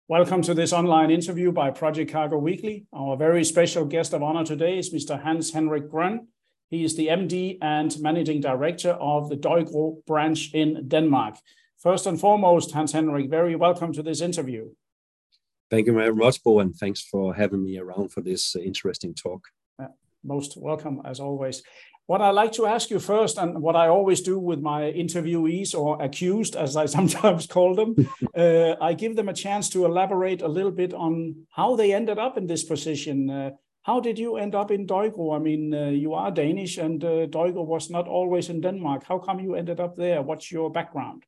Welcome to this online interview by Project Cargo Weekly. Our very special guest of honor today is Mr. Hans Henrik Grøn. He is the MD and Managing Director of the Daigro branch in Denmark. First and foremost, Hans Henrik, very welcome to this interview. Thank you very much, Bo, and thanks for having me around for this interesting talk. Most welcome, as always. What I'd like to ask you first, and what I always do with my interviewees, or accused, as I sometimes call them, I give them a chance to elaborate a little bit on how they ended up in this position. How did you end up in Daigro? I mean, you are Danish, and Daigro was not always in Denmark. How come you ended up there? What's your background?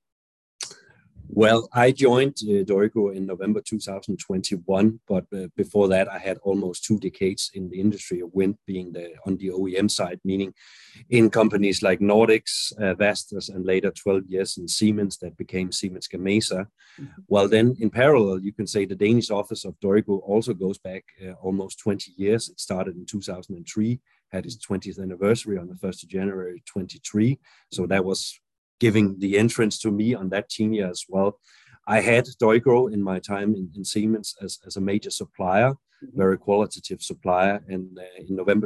Well, I joined Daigro in November 2021, but before that, I had almost 2 decades in the industry of wind, being on the OEM side, meaning in companies like Nordics, Vestas, and later 12 years in Siemens that became Siemens Gamesa. Well, then in parallel, you can say the Danish office of Daigro also goes back almost 20 years. It started in 2003, had its 20th anniversary on the 1st of January 23. So that was giving the entrance to me on that tenure as well. I had Daigro in my time in Siemens as a major supplier, very qualitative supplier. And in November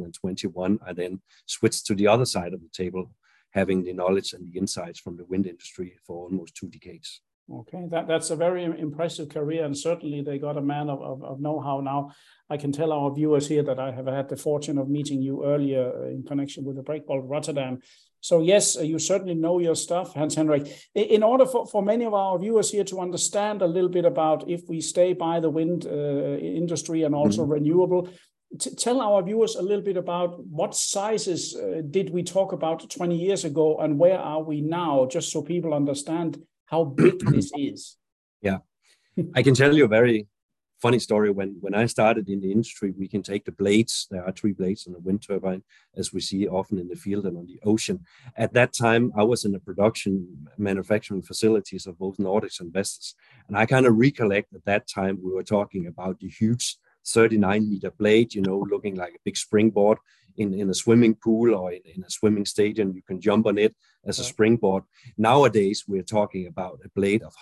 2021, I then switched to the other side of the table, having the knowledge and the insights from the wind industry for almost 2 decades. Okay, that's a very impressive career, and certainly they got a man of know-how. Now, I can tell our viewers here that I have had the fortune of meeting you earlier in connection with the Breakbulk Rotterdam. So yes, you certainly know your stuff, Hans Henrik. In order for many of our viewers here to understand a little bit about, if we stay by the wind industry and also renewable, tell our viewers a little bit about what sizes did we talk about 20 years ago, and where are we now, just so people understand how big this is. Yeah, I can tell you a very funny story. When I started in the industry, we can take the blades. There are 3 blades on a wind turbine, as we see often in the field and on the ocean. At that time, I was in the production manufacturing facilities of both Nordics and Vestas. And I kind of recollect at that time, we were talking about the huge 39-meter blade, looking like a big springboard in a swimming pool or in a swimming stadium. You can jump on it as a springboard. Nowadays, we're talking about a blade of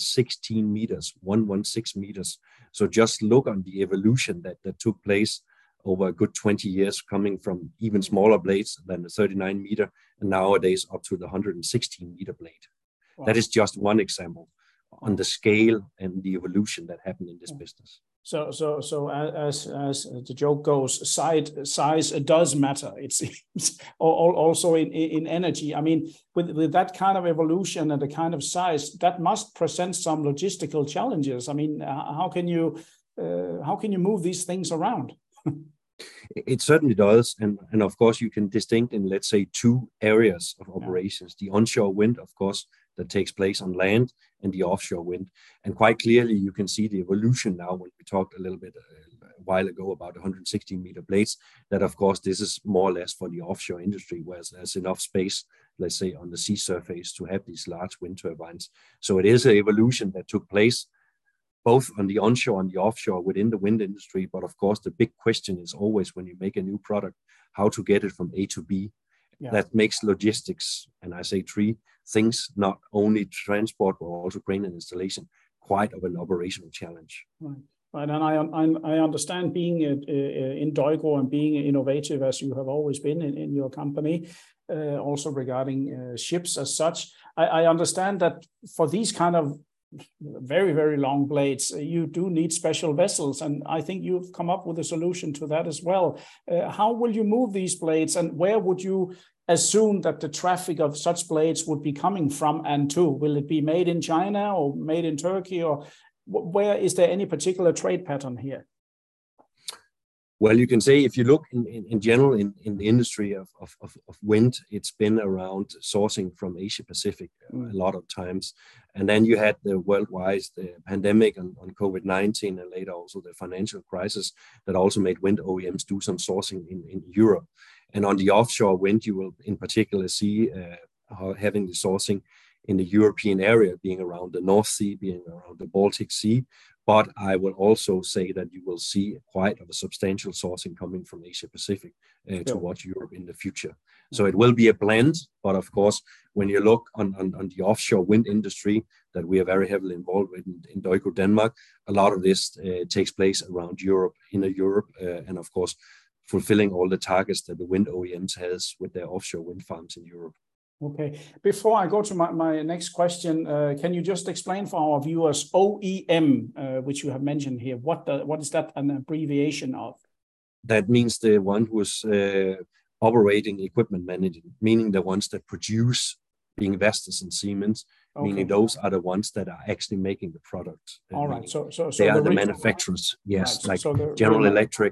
116 meters, 116 meters. So just look on the evolution that took place over a good 20 years, coming from even smaller blades than the 39 meter, and nowadays up to the 116 meter blade. Wow. That is just one example on the scale and the evolution that happened in this business. So as the joke goes, size does matter. It seems also in energy. I mean, with that kind of evolution and the kind of size, that must present some logistical challenges. I mean, how can you move these things around? It certainly does, and of course you can distinct in, let's say, 2 areas of operations: the onshore wind, of course, that takes place on land, and the offshore wind. And quite clearly, you can see the evolution now when we talked a little bit a while ago about 116 meter blades, that of course this is more or less for the offshore industry, where there's enough space, let's say, on the sea surface to have these large wind turbines. So it is an evolution that took place both on the onshore and the offshore within the wind industry. But of course, the big question is always, when you make a new product, how to get it from A to B. Yeah. That makes logistics, and I say 3 things, not only transport, but also crane and installation, quite of an operational challenge. Right, and I understand being in Daigro and being innovative, as you have always been in your company, also regarding ships as such. I understand that for these kind of very, very long blades, you do need special vessels, and I think you've come up with a solution to that as well. How will you move these blades, and where would you assume that the traffic of such blades would be coming from and to? Will it be made in China or made in Turkey, or where is there any particular trade pattern here? Well, you can say, if you look in general in the industry of wind, it's been around sourcing from Asia Pacific a lot of times. And then you had the worldwide pandemic on COVID-19, and later also the financial crisis that also made wind OEMs do some sourcing in Europe. And on the offshore wind, you will in particular see having the sourcing in the European area, being around the North Sea, being around the Baltic Sea. But I will also say that you will see quite of a substantial sourcing coming from Asia Pacific towards Europe in the future. So it will be a blend. But of course, when you look on the offshore wind industry, that we are very heavily involved with in Doico Denmark. A lot of this takes place around Europe, inner Europe, and of course, fulfilling all the targets that the wind OEMs has with their offshore wind farms in Europe. Okay. Before I go to my next question, can you just explain for our viewers OEM, which you have mentioned here? What is that an abbreviation of? That means the one who is operating equipment management, meaning the ones that produce, being Vestas and Siemens, meaning those are the ones that are actually making the product. All right. So they are the manufacturers. Yes, right. Like General Electric,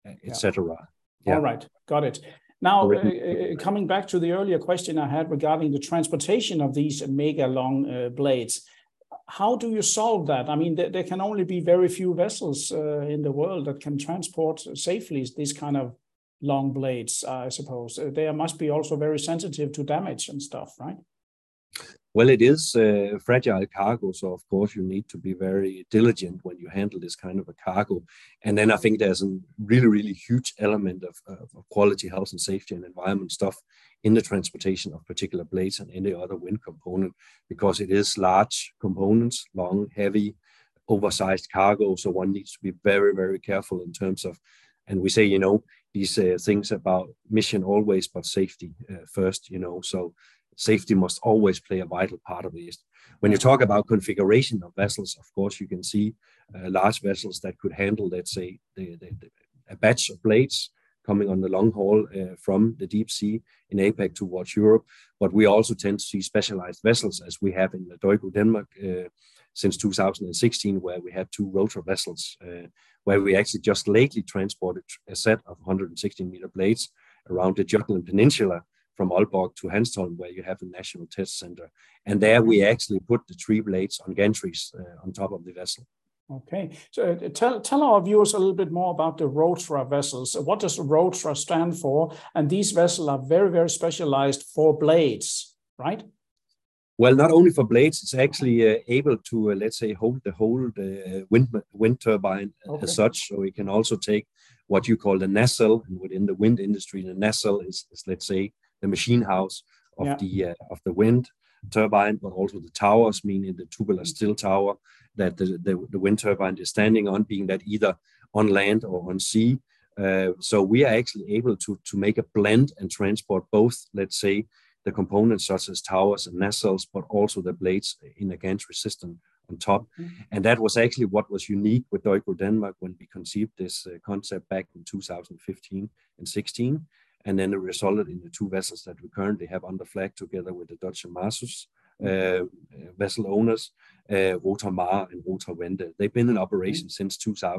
etc. Yeah. All right. Got it. Now, coming back to the earlier question I had regarding the transportation of these mega long blades, how do you solve that? I mean, there can only be very few vessels in the world that can transport safely these kind of long blades, I suppose. They must be also very sensitive to damage and stuff, right? Well, it is fragile cargo, so of course you need to be very diligent when you handle this kind of a cargo. And then I think there's a really, really huge element of quality, health and safety and environment stuff in the transportation of particular blades and any other wind component, because it is large components, long, heavy, oversized cargo. So one needs to be very, very careful in terms of, and we say, these things about mission always, but safety first, so safety must always play a vital part of this. When you talk about configuration of vessels, of course, you can see large vessels that could handle, let's say, a batch of blades coming on the long haul from the deep sea in APAC towards Europe. But we also tend to see specialized vessels, as we have in the Doico Denmark since 2016, where we have 2 rotor vessels, where we actually just lately transported a set of 116-meter blades around the Jutland Peninsula, from Aalborg to Hanstholm, where you have a national test center. And there we actually put the 3 blades on gantries on top of the vessel. Okay, so tell our viewers a little bit more about the Rotra vessels. What does Rotra stand for? And these vessels are very, very specialized for blades, right? Well, not only for blades, it's actually able to, let's say, hold the whole wind turbine as such. So it can also take what you call the nacelle, and within the wind industry, the nacelle is let's say, the machine house of the wind turbine, but also the towers, meaning the tubular steel tower that the wind turbine is standing on, being that either on land or on sea. So we are actually able to make a blend and transport both, let's say, the components such as towers and nacelles, but also the blades in a gantry system on top. And that was actually what was unique with Doico Denmark when we conceived this concept back in 2015 and 16. And then it resulted in the 2 vessels that we currently have under flag together with the Dutch Masus vessel owners, Rotor Mare and Rotor Wende. They've been in operation since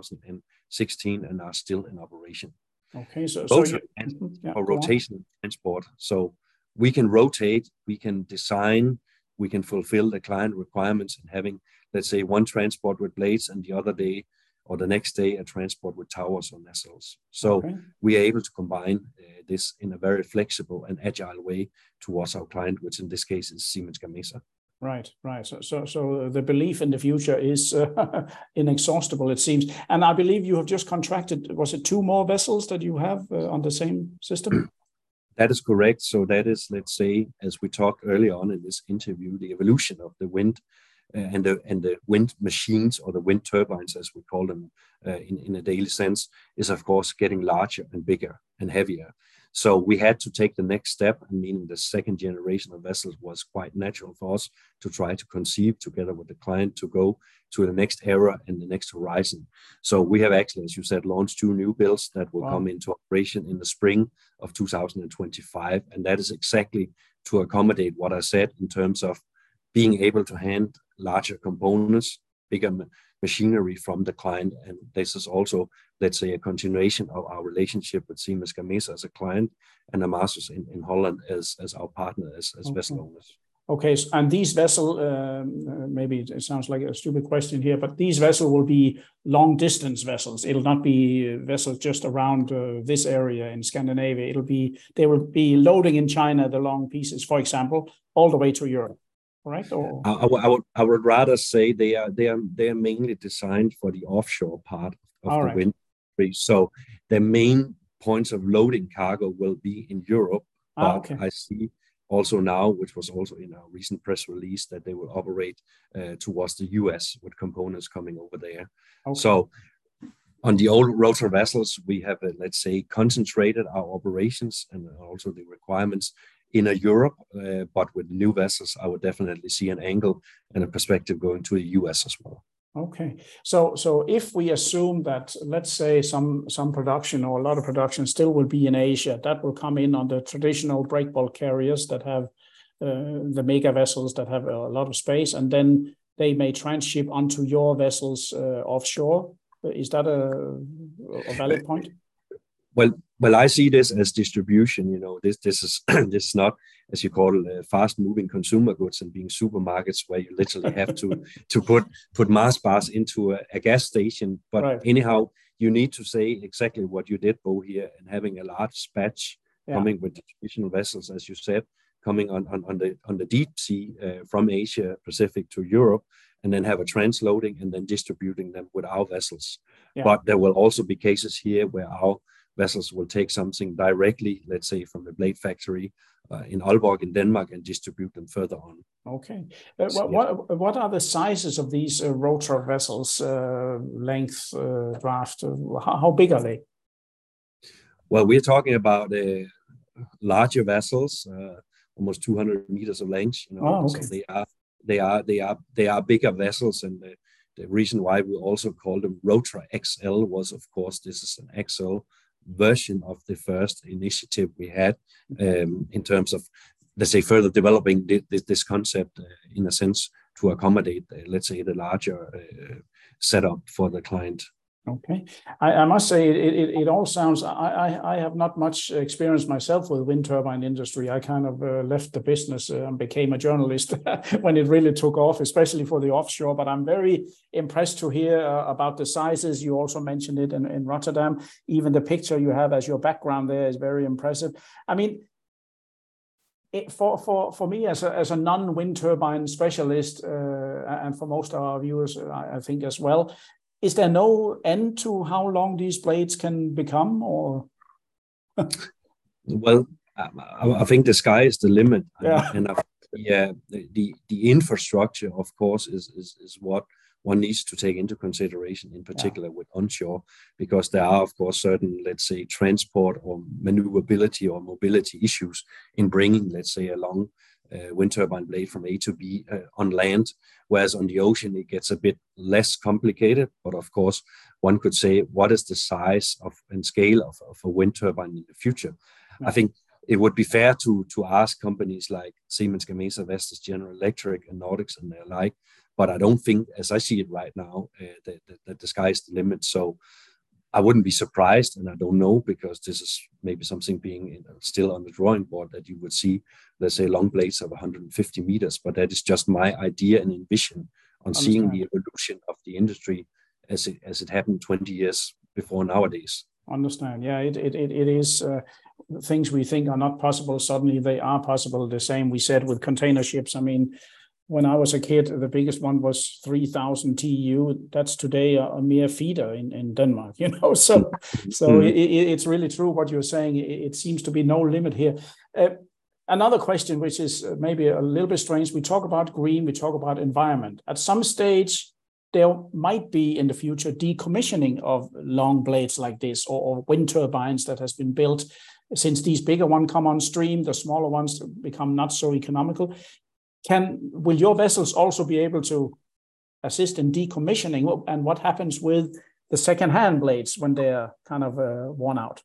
2016 and are still in operation. Okay, so for rotation transport. So we can rotate, we can design, we can fulfill the client requirements in having, let's say, one transport with blades and the other day or the next day a transport with towers or nacelles. So we are able to combine this in a very flexible and agile way towards our client, which in this case is Siemens Gamesa. Right. So the belief in the future is inexhaustible, it seems. And I believe you have just contracted, was it 2 more vessels that you have on the same system? That is correct. So that is, let's say, as we talked earlier on in this interview, the evolution of the wind and the wind machines, or the wind turbines, as we call them in a daily sense, is of course getting larger and bigger and heavier. So we had to take the next step, meaning the second generation of vessels was quite natural for us to try to conceive together with the client to go to the next era and the next horizon. So we have actually, as you said, launched 2 new builds that will come into operation in the spring of 2025. And that is exactly to accommodate what I said in terms of being able to handle larger components, bigger machinery from the client. And this is also, let's say, a continuation of our relationship with Siemens Gamesa as a client and Amasus in Holland as our partner, as vessel owners. Okay, and these vessels, maybe it sounds like a stupid question here, but these vessels will be long distance vessels. It'll not be vessels just around this area in Scandinavia. They will be loading in China the long pieces, for example, all the way to Europe. Right? Or I would rather say they are mainly designed for the offshore part of the wind industry. So the main points of loading cargo will be in Europe. But I see also now, which was also in our recent press release, that they will operate towards the US with components coming over there. Okay. So on the old rotor vessels, we have, let's say, concentrated our operations and also the requirements in Europe, but with the new vessels, I would definitely see an angle and a perspective going to the US as well. Okay, so if we assume that, let's say, some production or a lot of production still will be in Asia, that will come in on the traditional breakbulk carriers that have the mega vessels that have a lot of space, and then they may transship onto your vessels offshore. Is that a valid point? Well, I see this as distribution. This is this is not, as you call it, fast-moving consumer goods and being supermarkets where you literally have to put Mars bars into a gas station. But right. Anyhow, you need to say exactly what you did, Bo, here, and having a large batch coming with traditional vessels, as you said, coming on the deep sea from Asia Pacific to Europe, and then have a transloading and then distributing them with our vessels. Yeah. But there will also be cases here where our vessels will take something directly, let's say, from the blade factory in Aalborg in Denmark and distribute them further on. Okay. What are the sizes of these rotor vessels, length, draft? How big are they? Well, we're talking about larger vessels, almost 200 meters of length. Oh, okay. So they are bigger vessels, and the reason why we also call them Rotor XL was, of course, this is an XL version of the first initiative we had in terms of, let's say, further developing this concept in a sense to accommodate, let's say, the larger setup for the client. Okay, I must say it all sounds. I have not much experience myself with wind turbine industry. I kind of left the business and became a journalist when it really took off, especially for the offshore. But I'm very impressed to hear about the sizes. You also mentioned it in Rotterdam. Even the picture you have as your background there is very impressive. I mean, for me as a non-wind turbine specialist, and for most of our viewers, I think as well. Is there no end to how long these blades can become, or? Well, I think the sky is the limit, yeah. And the infrastructure, of course, is what one needs to take into consideration, in particular with onshore, because there are, of course, certain, let's say, transport or maneuverability or mobility issues in bringing, let's say, a long wind turbine blade from A to B on land, whereas on the ocean it gets a bit less complicated. But of course, one could say, what is the size and scale of a wind turbine in the future? Yeah. I think it would be fair to ask companies like Siemens Gamesa, Vestas, General Electric, and Nordics and their like. But I don't think, as I see it right now, that the sky is the limit. So I wouldn't be surprised, and I don't know, because this is maybe something being still on the drawing board, that you would see, let's say, long blades of 150 meters. But that is just my idea and envision on seeing the evolution of the industry as it happened 20 years before nowadays. Understand. Yeah, it is things we think are not possible. Suddenly they are possible. The same we said with container ships. I mean, when I was a kid, the biggest one was 3,000 TEU. That's today a mere feeder in Denmark, So it's really true what you're saying. It seems to be no limit here. Another question, which is maybe a little bit strange. We talk about green, we talk about environment. At some stage, there might be in the future decommissioning of long blades like this, or wind turbines that has been built. Since these bigger ones come on stream, the smaller ones become not so economical. Will your vessels also be able to assist in decommissioning, and what happens with the second-hand blades when they're kind of worn out?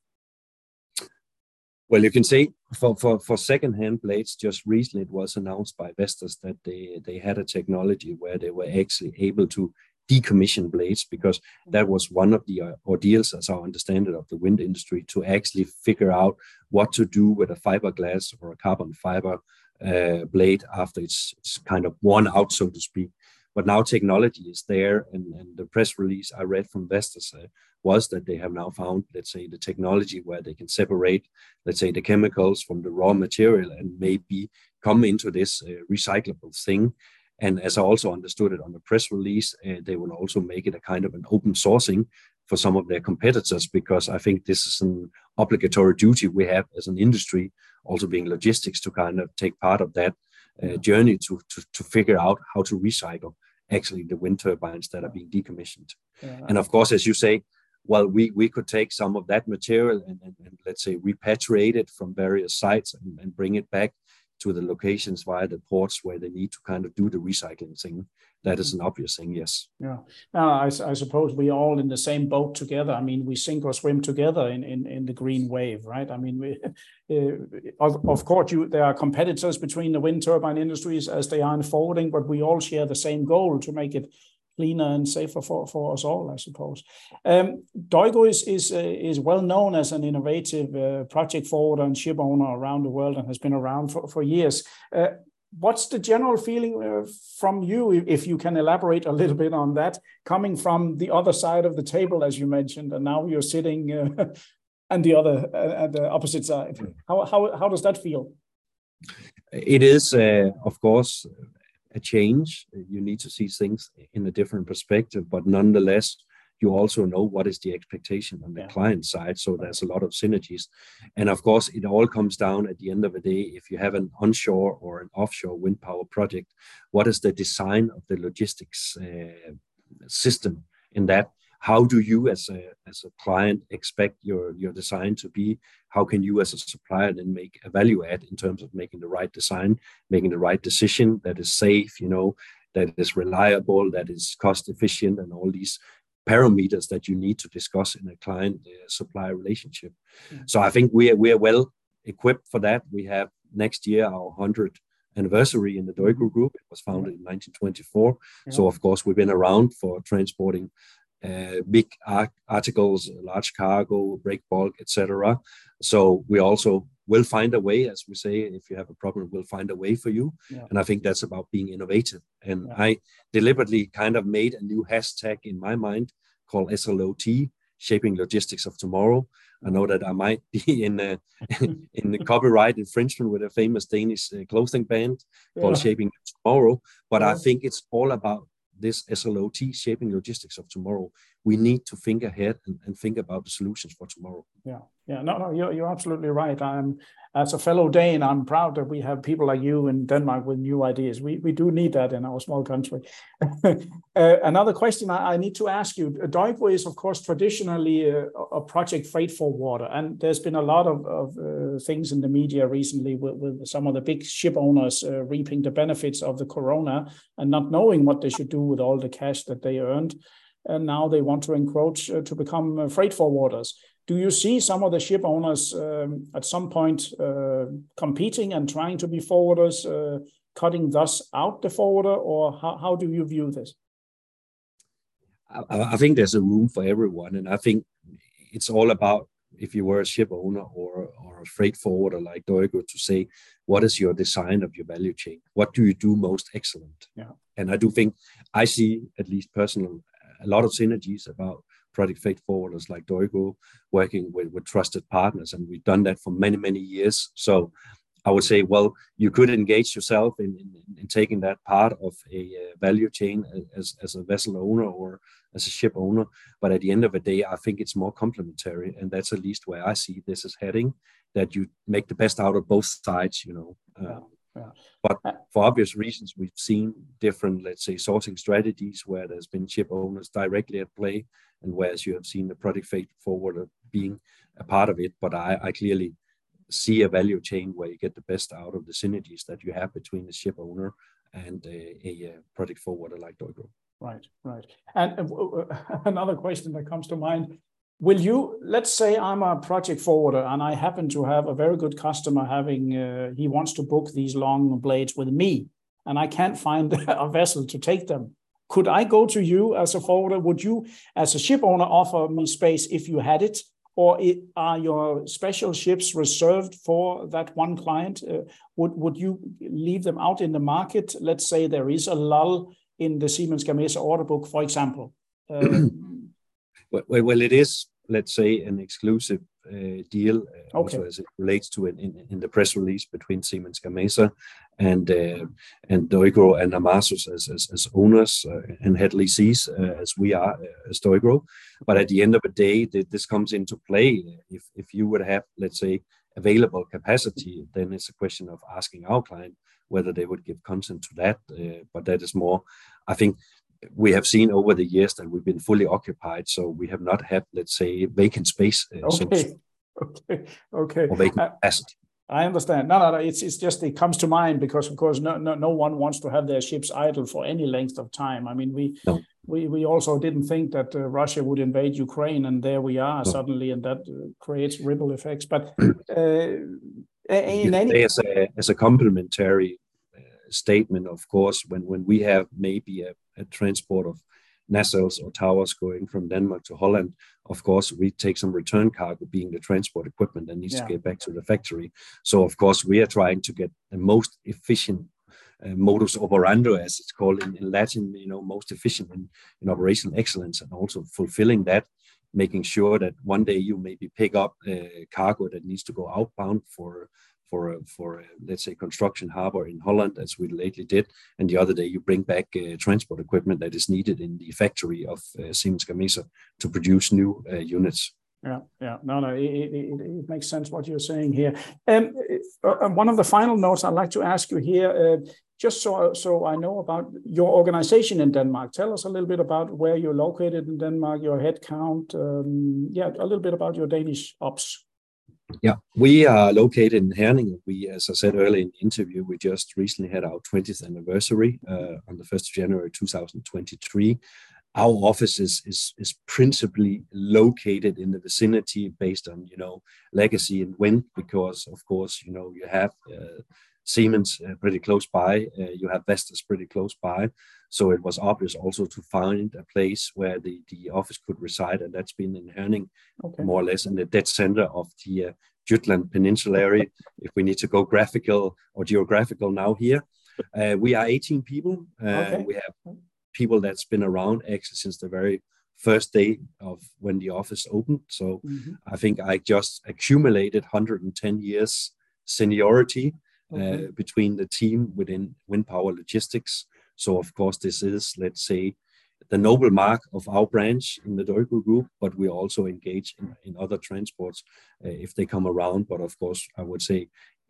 Well, you can say for second-hand blades, just recently it was announced by Vestas that they had a technology where they were actually able to decommission blades, because that was one of the ordeals, as I understand it, of the wind industry, to actually figure out what to do with a fiberglass or a carbon fiber blade after it's kind of worn out, so to speak. But now technology is there, and the press release I read from Vestas was that they have now found, let's say, the technology where they can separate, let's say, the chemicals from the raw material and maybe come into this recyclable thing. And as I also understood it on the press release, they will also make it a kind of an open sourcing for some of their competitors, because I think this is an obligatory duty we have as an industry also being logistics, to kind of take part of that journey to figure out how to recycle actually the wind turbines that are being decommissioned. And of course, as you say, well, we could take some of that material and let's say repatriate it from various sites and bring it back to the locations via the ports where they need to kind of do the recycling thing. That is an obvious thing, yes. Yeah. I suppose we're all in the same boat together. I mean, we sink or swim together in the green wave, right? I mean, of course, there are competitors between the wind turbine industries as they are in forwarding, but we all share the same goal to make it cleaner and safer for us all, I suppose. Deugo is well known as an innovative project forwarder and ship owner around the world and has been around for years. What's the general feeling from you, if you can elaborate a little bit on that, coming from the other side of the table, as you mentioned, and now you're sitting at the opposite side? How does that feel? It is, of course, a change. You need to see things in a different perspective, but nonetheless, you also know what is the expectation on the client side. So there's a lot of synergies. And of course, it all comes down at the end of the day, if you have an onshore or an offshore wind power project, what is the design of the logistics system in that? How do you as a client expect your design to be? How can you as a supplier then make a value add in terms of making the right design, making the right decision that is safe, that is reliable, that is cost efficient, and all these parameters that you need to discuss in a client-supplier relationship. So I think we are well equipped for that. We have next year our 100th anniversary in the Deugo Group. It was founded in 1924. So of course we've been around for transporting big articles, large cargo, break bulk, etc. So we also will find a way, as we say, if you have a problem, we'll find a way for you. And I think that's about being innovative. And I deliberately kind of made a new hashtag in my mind called SLOT, Shaping Logistics of Tomorrow. I know that I might be in the copyright infringement with a famous Danish clothing band called Shaping Tomorrow. But I think it's all about this SLOT, Shaping Logistics of Tomorrow. We need to think ahead and think about the solutions for tomorrow. No, you're absolutely right. As a fellow Dane, I'm proud that we have people like you in Denmark with new ideas. We do need that in our small country. Another question I need to ask you. Deugo is, of course, traditionally a project freight forwarder, and there's been a lot of things in the media recently with some of the big ship owners reaping the benefits of the corona and not knowing what they should do with all the cash that they earned. And now they want to encroach to become freight forwarders. Do you see some of the ship owners at some point competing and trying to be forwarders, cutting thus out the forwarder, or how do you view this? I think there's a room for everyone, and I think it's all about, if you were a ship owner or a freight forwarder like Deugo, to say, what is your design of your value chain? What do you do most excellent? And I do think I see, at least personally, a lot of synergies about project freight forwarders like Deugo working with trusted partners, and we've done that for many, many years. So I would say, well, you could engage yourself in taking that part of a value chain as a vessel owner or as a ship owner. But at the end of the day, I think it's more complementary, and that's at least where I see this is heading, that you make the best out of both sides, But for obvious reasons, we've seen different, let's say, sourcing strategies where there's been ship owners directly at play, and whereas you have seen the project freight forwarder being a part of it. But I clearly see a value chain where you get the best out of the synergies that you have between the ship owner and a project forwarder like Deugo. Right. And another question that comes to mind. Will you, let's say I'm a project forwarder and I happen to have a very good customer he wants to book these long blades with me, and I can't find a vessel to take them. Could I go to you as a forwarder? Would you, as a ship owner, offer me space if you had it? Or are your special ships reserved for that one client? Would you leave them out in the market? Let's say there is a lull in the Siemens Gamesa order book, for example. Well, it is, let's say, an exclusive deal, also as it relates to it in the press release between Siemens Gamesa and Deugo and Amasus as owners and head lessees, as we are as Deugo. But at the end of the day, this comes into play if you would have, let's say, available capacity, then it's a question of asking our client whether they would give consent to that. But that is more, I think, we have seen over the years that we've been fully occupied, so we have not had, let's say, vacant space. Okay. Or vacant capacity. I understand. No. It's just it comes to mind because, of course, no one wants to have their ships idle for any length of time. I mean, we also didn't think that Russia would invade Ukraine, and there we are suddenly, and that creates ripple effects. But as a complementary statement, of course, when we have maybe a transport of nacelles or towers going from Denmark to Holland, of course, we take some return cargo, being the transport equipment that needs to get back to the factory. So, of course, we are trying to get the most efficient modus operandi, as it's called in Latin, most efficient in operational excellence, and also fulfilling that, making sure that one day you maybe pick up cargo that needs to go outbound for let's say construction harbor in Holland, as we lately did, and the other day you bring back transport equipment that is needed in the factory of Siemens Gamesa to produce new units. Yeah. No, it makes sense what you're saying here. One of the final notes I'd like to ask you here, just so I know about your organization in Denmark. Tell us a little bit about where you're located in Denmark, your headcount. A little bit about your Danish ops. Yeah, we are located in Herning. We, as I said earlier in the interview, we just recently had our 20th anniversary on the 1st of January 2023. Our office is principally located in the vicinity based on, legacy and wind, because, of course, you have Siemens pretty close by, you have Vestas pretty close by. So it was obvious also to find a place where the office could reside, and that's been in Herning, more or less in the dead center of the Jutland Peninsula area, if we need to go graphical or geographical now here. We are 18 people. We have people that's been around actually since the very first day of when the office opened. So I think I just accumulated 110 years seniority between the team within Wind Power Logistics. So, of course, this is, let's say, the noble mark of our branch in the Deugo Group, but we also engage in other transports if they come around. But, of course, I would say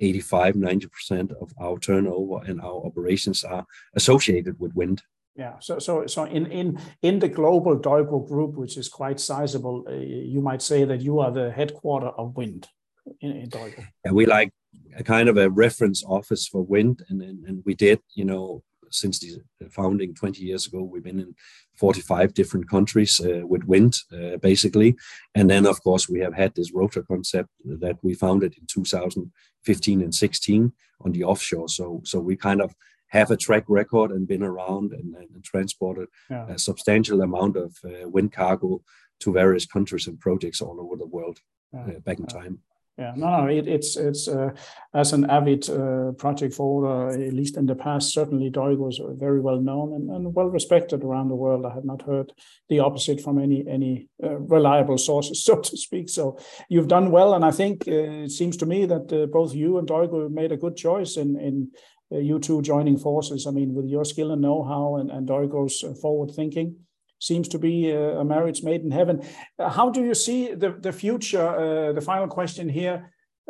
85-90% of our turnover and our operations are associated with wind. Yeah. So in the global Deugo Group, which is quite sizable, you might say that you are the headquarter of wind in Deugo. Yeah, we like a kind of a reference office for wind, and we did, since the founding 20 years ago, we've been in 45 different countries with wind, basically. And then, of course, we have had this rotor concept that we founded in 2015 and 16 on the offshore. So we kind of have a track record and been around and transported a substantial amount of wind cargo to various countries and projects all over the world back in time. Yeah, no, it's as an avid project forwarder, at least in the past, certainly Deugo was very well known and well respected around the world. I have not heard the opposite from any reliable sources, so to speak. So you've done well, and I think it seems to me that both you and Deugo made a good choice in you two joining forces. I mean, with your skill and know-how and Deugo's forward thinking. Seems to be a marriage made in heaven. How do you see the future? The final question here.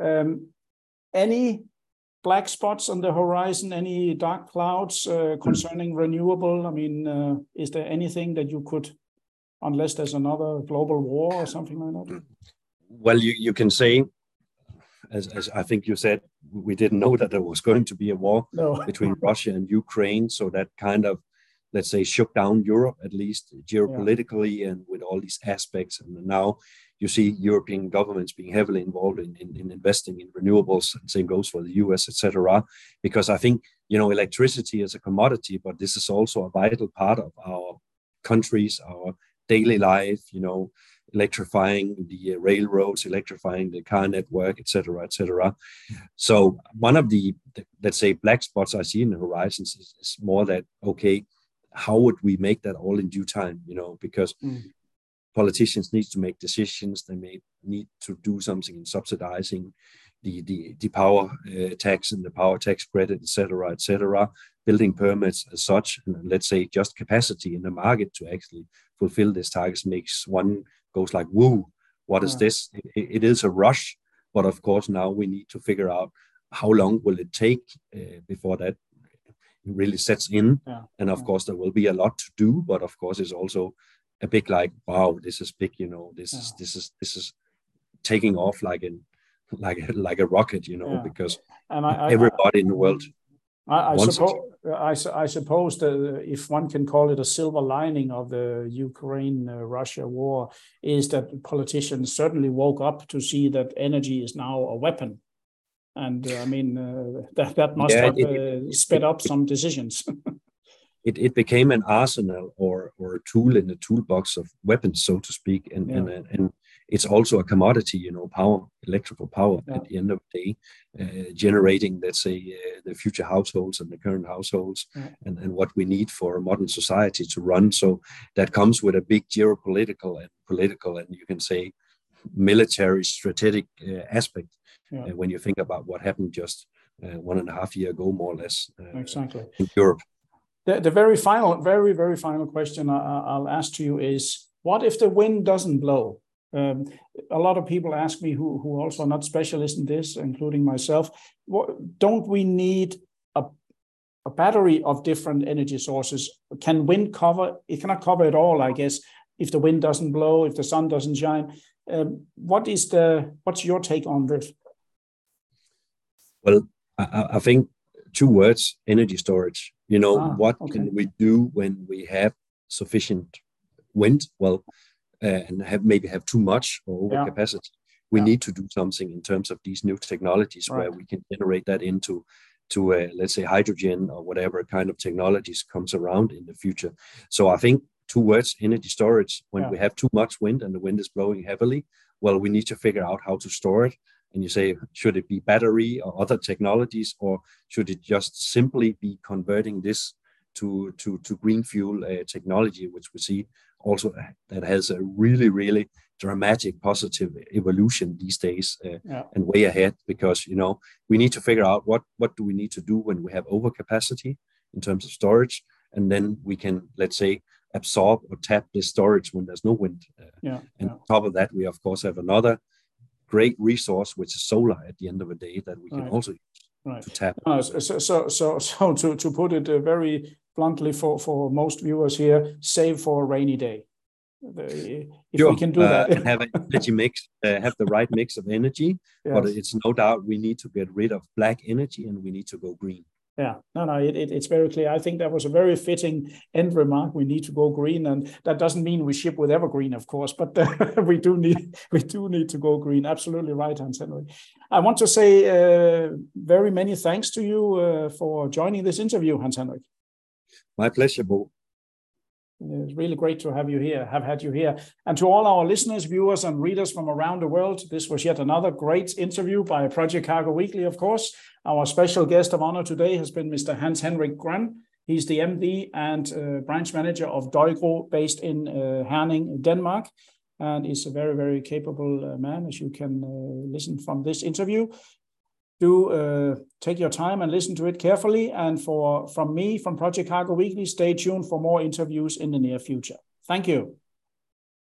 Any black spots on the horizon? Any dark clouds concerning renewable? I mean, is there anything that you could, unless there's another global war or something like that? Well, you can say, as I think you said, we didn't know that there was going to be a war between Russia and Ukraine. So that kind of, let's say, shook down Europe, at least geopolitically and with all these aspects. And now you see European governments being heavily involved in investing in renewables. And same goes for the US, etc. Because I think, electricity is a commodity, but this is also a vital part of our countries, our daily life, electrifying the railroads, electrifying the car network, etc., etc. So one of the, let's say, black spots I see in the horizons is more that, okay, how would we make that all in due time? Because politicians need to make decisions. They may need to do something in subsidizing the power tax and the power tax credit, etc., etc. Building permits as such, and let's say just capacity in the market to actually fulfill these targets makes one goes like, woo, what is this? It is a rush, But of course, now we need to figure out how long will it take before that really sets in. Yeah. And of course, there will be a lot to do, but of course, it's also a big like, wow, this is big, this is taking off like a rocket, because and everybody in the world. I suppose that if one can call it a silver lining of the Ukraine-Russia war, is that politicians certainly woke up to see that energy is now a weapon. And that must have sped up some decisions. It became an arsenal or a tool in the toolbox of weapons, so to speak. And it's also a commodity, power, electrical power at the end of the day, generating, let's say, the future households and the current households and what we need for a modern society to run. So that comes with a big geopolitical and political, and you can say military strategic aspect when you think about what happened just 1.5 years ago, more or less, exactly, in Europe. The very final question I'll ask to you is, what if the wind doesn't blow? A lot of people ask me who also are not specialists in this, including myself, don't we need a battery of different energy sources? Can wind cover? It cannot cover it all, I guess, if the wind doesn't blow, if the sun doesn't shine. What's your take on this? Well, I think 2 words: energy storage. What can we do when we have sufficient wind? Well, and maybe have too much or overcapacity. We need to do something in terms of these new technologies where we can generate that into let's say hydrogen or whatever kind of technologies comes around in the future. So I think 2 words: energy storage. When we have too much wind and the wind is blowing heavily, well, we need to figure out how to store it. And you say, should it be battery or other technologies, or should it just simply be converting this to green fuel technology, which we see also that has a really, really dramatic positive evolution these days and way ahead, because, we need to figure out what do we need to do when we have overcapacity in terms of storage, and then we can, let's say, absorb or tap this storage when there's no wind. And on top of that, we of course have another great resource, which is solar at the end of the day, that we can also use to tap. So to put it very bluntly for most viewers here, save for a rainy day. If we can do that. And have an energy mix, have the right mix of energy, but it's no doubt we need to get rid of black energy and we need to go green. Yeah, it's very clear. I think that was a very fitting end remark. We need to go green, and that doesn't mean we ship with evergreen, of course, but we do need to go green. Absolutely right, Hans Henrik. I want to say very many thanks to you for joining this interview, Hans Henrik. My pleasure, Bo. It's really great to have had you here. And to all our listeners, viewers, and readers from around the world, this was yet another great interview by Project Cargo Weekly, of course. Our special guest of honor today has been Mr. Hans Henrik Gran. He's the MD and branch manager of Døjgro, based in Herning, Denmark, and is a very, very capable man, as you can listen from this interview. Do take your time and listen to it carefully. And from me, from Project Cargo Weekly, stay tuned for more interviews in the near future. Thank you.